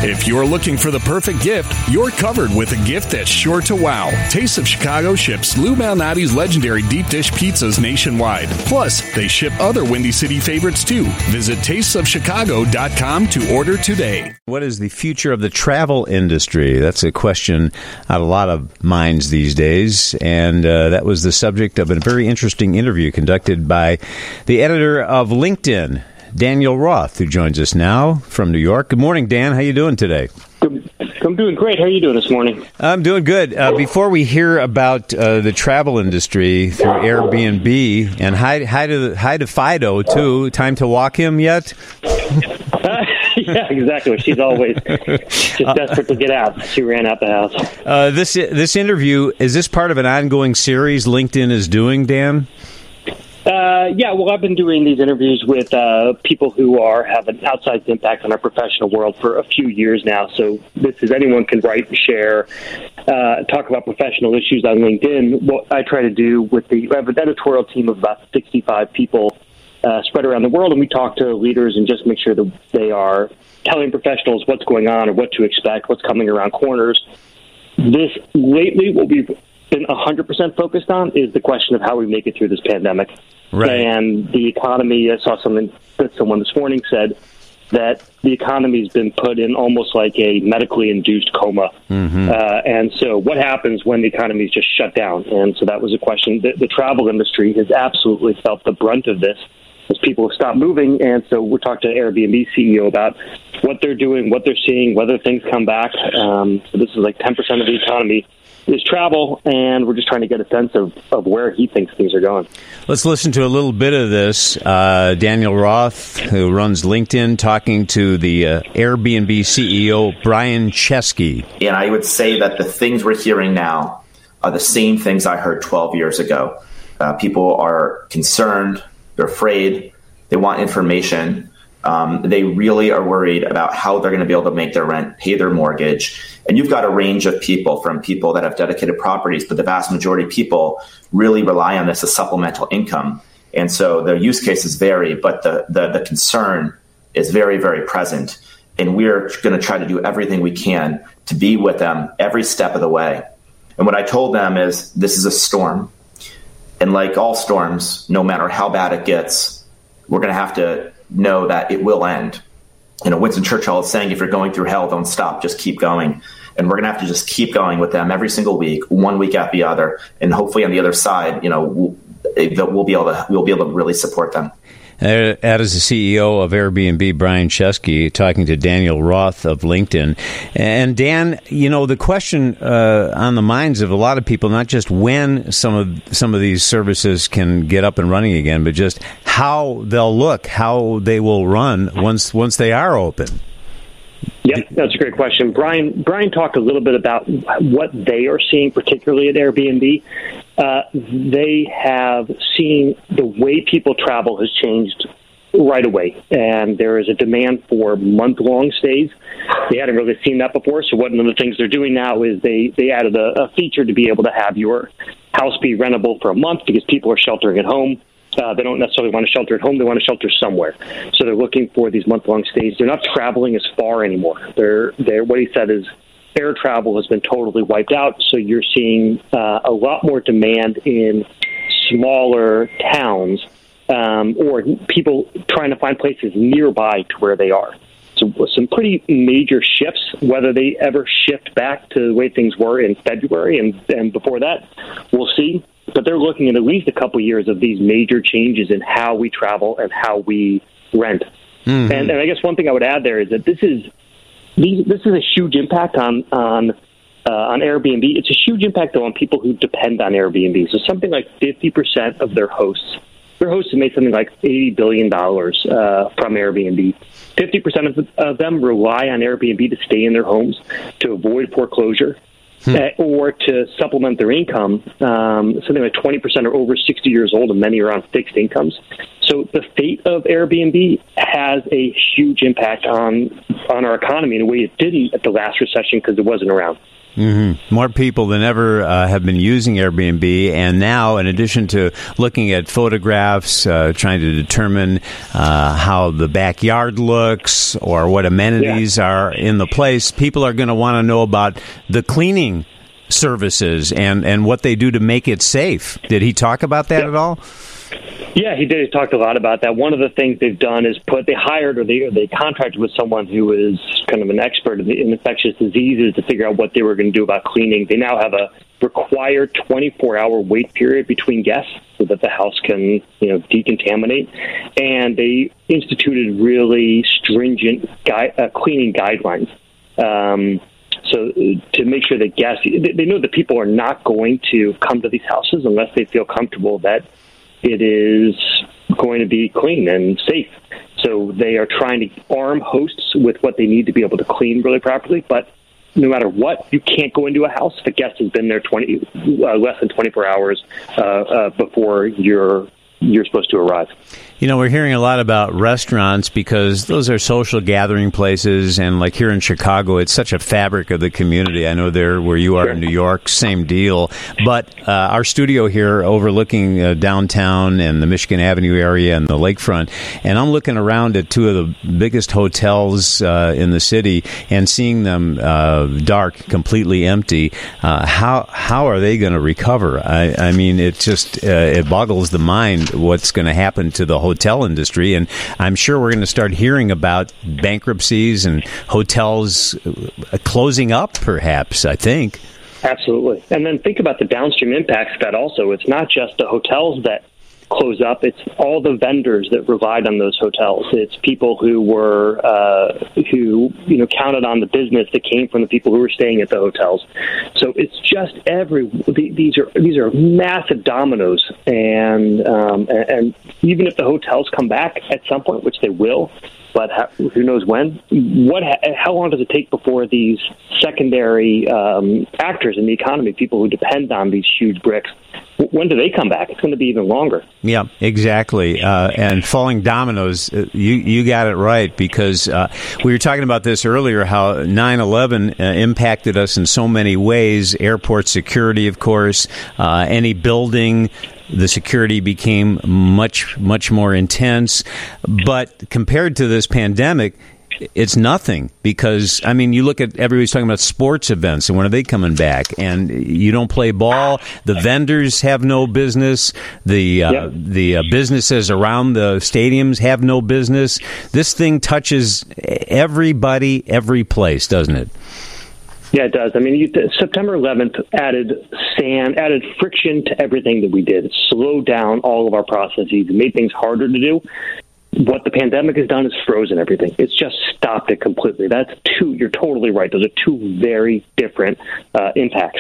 If you're looking for the perfect gift, you're covered with a gift that's sure to wow. Taste of Chicago ships Lou Malnati's legendary deep dish pizzas nationwide. Plus, they ship other Windy City favorites too. Visit tastesofchicago.com to order today. What is the future of the travel industry? That's a question on a lot of minds these days, and that was the subject of a very interesting interview conducted by the editor of LinkedIn, Daniel Roth, who joins us now from New York. Good morning, Dan. How you doing today? I'm doing great. How are you doing this morning? I'm doing good. Before we hear about the travel industry through Airbnb, and hi to Fido, too. Time to walk him yet? Yeah, exactly. She's always just desperate to get out. She ran out the house. This interview, is this part of an ongoing series LinkedIn is doing, Dan? Yeah, well, I've been doing these interviews with people who have an outsized impact on our professional world for a few years now. So this is anyone can write and share, talk about professional issues on LinkedIn. What I try to do we have an editorial team of about 65 people spread around the world, and we talk to leaders and just make sure that they are telling professionals what's going on or what to expect, what's coming around corners. Lately, what we've been 100% focused on is the question of how we make it through this pandemic. Right. And the economy, I saw something that someone this morning said that the economy's been put in almost like a medically induced coma. Mm-hmm. And so what happens when the economy's just shut down? And so that was a question. The travel industry has absolutely felt the brunt of this as people have stopped moving. And so we're talking to Airbnb CEO about what they're doing, what they're seeing, whether things come back. So this is like 10% of the economy is travel, and we're just trying to get a sense of where he thinks things are going. Let's listen to a little bit of this. Daniel Roth, who runs LinkedIn, talking to the Airbnb CEO, Brian Chesky. And I would say that the things we're hearing now are the same things I heard 12 years ago. People are concerned, they're afraid, they want information. They really are worried about how they're going to be able to make their rent, pay their mortgage. And you've got a range of people, from people that have dedicated properties, but the vast majority of people really rely on this as supplemental income. And so their use cases vary, but the concern is very, very present. And we're going to try to do everything we can to be with them every step of the way. And what I told them is this is a storm. And like all storms, no matter how bad it gets, we're going to have to know that it will end. Winston Churchill is saying, if you're going through hell, don't stop, just keep going. And we're going to have to just keep going with them every single week, one week after the other. And hopefully on the other side, we'll be able to really support them. That is the CEO of Airbnb, Brian Chesky, talking to Daniel Roth of LinkedIn. And Dan, the question on the minds of a lot of people, not just when some of these services can get up and running again, but just how they'll look, how they will run once they are open. Yep, that's a great question. Brian talked a little bit about what they are seeing, particularly at Airbnb. They have seen the way people travel has changed right away, and there is a demand for month-long stays. They hadn't really seen that before, so one of the things they're doing now is they added a feature to be able to have your house be rentable for a month because people are sheltering at home. They don't necessarily want to shelter at home. They want to shelter somewhere. So they're looking for these month-long stays. They're not traveling as far anymore. What he said is air travel has been totally wiped out. So you're seeing a lot more demand in smaller towns or people trying to find places nearby to where they are. So some pretty major shifts, whether they ever shift back to the way things were in February and before that, we'll see. But they're looking at least a couple years of these major changes in how we travel and how we rent. Mm-hmm. And I guess one thing I would add there is that this is a huge impact on Airbnb. It's a huge impact, though, on people who depend on Airbnb. So something like 50% of their hosts have made something like $80 billion from Airbnb. 50% of them rely on Airbnb to stay in their homes, to avoid foreclosure, or to supplement their income. Something like 20% are over 60 years old, and many are on fixed incomes. So the fate of Airbnb has a huge impact on our economy in a way it didn't at the last recession because it wasn't around. Mm-hmm. More people than ever have been using Airbnb, and now, in addition to looking at photographs, trying to determine how the backyard looks or what amenities are in the place, people are going to want to know about the cleaning services and what they do to make it safe. Did he talk about that at all? Yeah, he did. He talked a lot about that. One of the things they've done is they hired or they contracted with someone who is kind of an expert in infectious diseases to figure out what they were going to do about cleaning. They now have a required 24-hour wait period between guests so that the house can, decontaminate. And they instituted really stringent cleaning guidelines. So to make sure that guests, they know that people are not going to come to these houses unless they feel comfortable that it is going to be clean and safe. So they are trying to arm hosts with what they need to be able to clean really properly. But no matter what, you can't go into a house if a guest has been there less than 24 hours before you're supposed to arrive. We're hearing a lot about restaurants because those are social gathering places, and like here in Chicago, it's such a fabric of the community. I know there where you are in New York, same deal. But our studio here overlooking downtown and the Michigan Avenue area and the lakefront, and I'm looking around at two of the biggest hotels in the city and seeing them dark, completely empty. How are they going to recover? I mean, it just it boggles the mind what's going to happen to the hotel industry, and I'm sure we're going to start hearing about bankruptcies and hotels closing up, perhaps, I think. Absolutely. And then think about the downstream impacts of that also. It's not just the hotels that close up, it's all the vendors that relied on those hotels. It's people who were counted on the business that came from the people who were staying at the hotels. So it's just these are massive dominoes, and even if the hotels come back at some point, which they will, but who knows when? How long does it take before these secondary actors in the economy, people who depend on these huge bricks, when do they come back? It's going to be even longer. Yeah, exactly. And falling dominoes, you got it right, because we were talking about this earlier, how 9/11 impacted us in so many ways. Airport security, of course, any building, the security became much, much more intense. But compared to this pandemic, it's nothing, because, I mean, you look at everybody's talking about sports events and when are they coming back, and you don't play ball. The vendors have no business. The businesses around the stadiums have no business. This thing touches everybody, every place, doesn't it? Yeah, it does. I mean, September 11th added friction to everything that we did. It slowed down all of our processes. It made things harder to do. What the pandemic has done is frozen everything. It's just stopped it completely. You're totally right. Those are two very different impacts.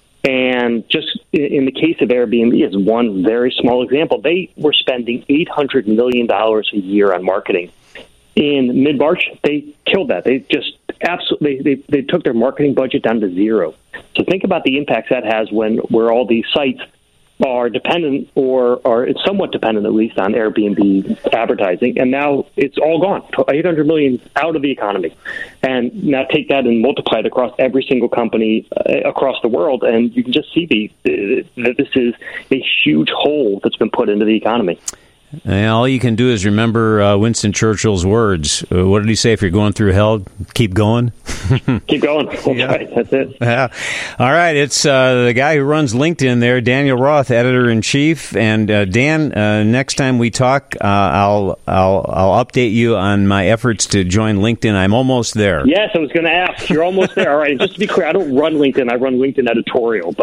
And just in the case of Airbnb, as one very small example, they were spending $800 million a year on marketing. In mid-March, they killed that. They just absolutely they took their marketing budget down to zero. So think about the impacts that has where all these sites are dependent, or are somewhat dependent at least, on Airbnb advertising, and now it's all gone. $800 million out of the economy, and now take that and multiply it across every single company across the world, and you can just see that this is a huge hole that's been put into the economy. And all you can do is remember Winston Churchill's words. What did he say? If you're going through hell, keep going. Keep going. That's right. That's it. Yeah. All right. It's the guy who runs LinkedIn there, Daniel Roth, editor-in-chief. And Dan, next time we talk, I'll update you on my efforts to join LinkedIn. I'm almost there. Yes, I was going to ask. You're almost there. All right. And just to be clear, I don't run LinkedIn. I run LinkedIn editorial,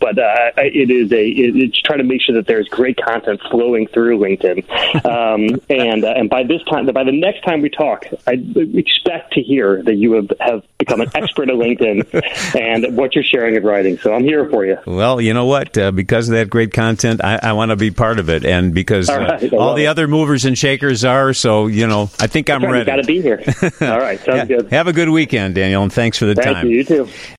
it's trying to make sure that there's great content flowing through LinkedIn. And by the next time we talk, I expect to hear that you have become an expert at LinkedIn and what you're sharing and writing. So I'm here for you. Well, you know what? Because of that great content, I want to be part of it, and because all the other movers and shakers are. So I think I'm ready. You got to be here. All right, sounds good. Have a good weekend, Daniel, and thanks for the time. Thank you. You too.